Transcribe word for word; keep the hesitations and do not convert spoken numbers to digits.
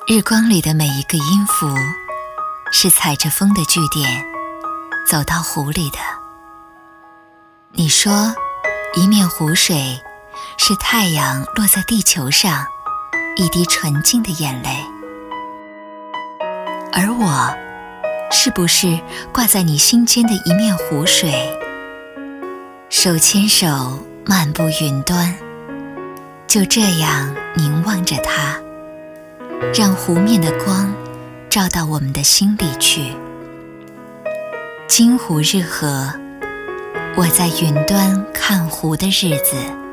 日光里的每一个音符，是踩着风的句点，走到湖里的。你说，一面湖水是太阳落在地球上一滴纯净的眼泪，而我，是不是挂在你心间的一面湖水？手牵手漫步云端，就这样凝望着它，让湖面的光照到我们的心里去。金湖日合，我在云端看湖的日子。